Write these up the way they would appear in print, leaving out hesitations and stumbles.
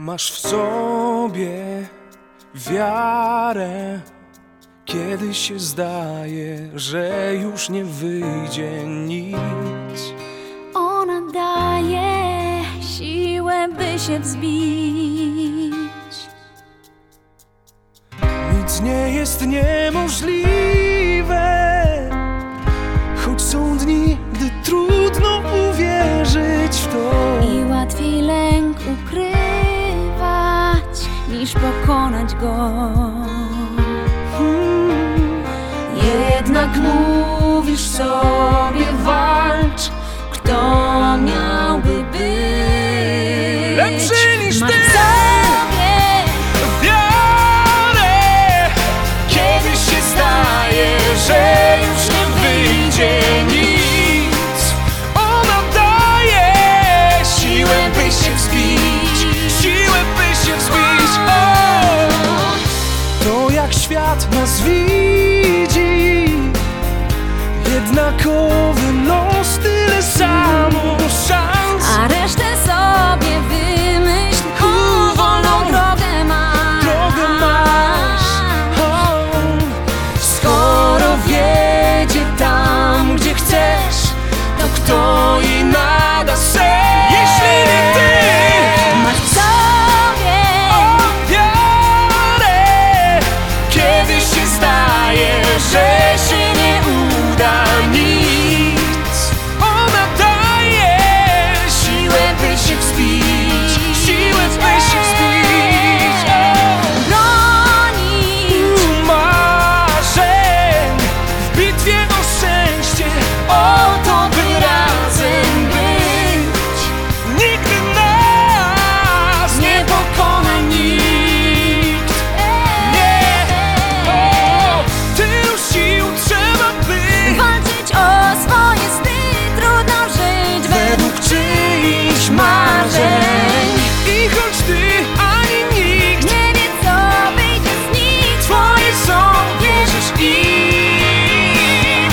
Masz w sobie wiarę, kiedy się zdaje, że już nie wyjdzie nic. Ona daje siłę, by się wzbić. Nic nie jest niemożliwe, choć są dni, gdy trudno uwierzyć w to. I łatwiej lęk ukrywać, niż pokonać go. Jednak mówisz sobie, walcz, kto miałby być Lepszy niż Masz ty! w sobie Wiarę, kiedy się zdaje, że już nie wyjdzie nic. Ona daje siłę, by się wzbić, siłę, by się wzbić. O! To jak świat nas widzi, jednakowy los, tyle samo szans. a resztę sobie wymyśl. Wolną drogę masz. Skoro wiedzie tam, gdzie chcesz, to kto jej nada sens? Jeśli nie ty, Masz w sobie wiarę, kiedy się zdaje, że się nie uda nic. Ona daje siłę, by się wzbić, siłę, by się wzbić. bronić. Marzeń w bitwie o szczęście, o to, by razem być. Nigdy nas nie pokona nikt. Nie, tylu sił trzeba by Walczyć o swoje sny, trudno żyć według czyichś marzeń. I choć ty ani nikt nie wie, co wyjdzie z nich. twoje są, wierzysz im.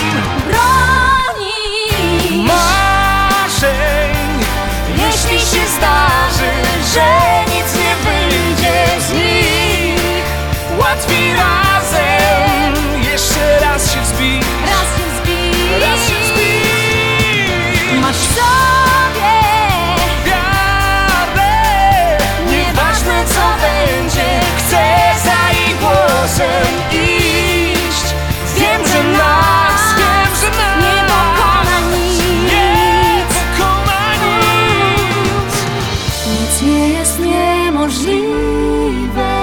Bronić. Marzeń, jeśli się zdarzy, że nic nie wyjdzie z nich, łatwiej razem jeszcze raz się wzbić, Raz się wzbić. raz się wzbić. Masz w sobie wiarę, nieważne co będzie, chcę za jej głosem iść. Wiem, że nas nie pokona nie nic. pokona nic. Nic nie jest niemożliwe,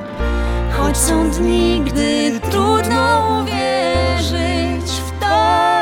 choć są dni, gdy trudno uwierzyć w to.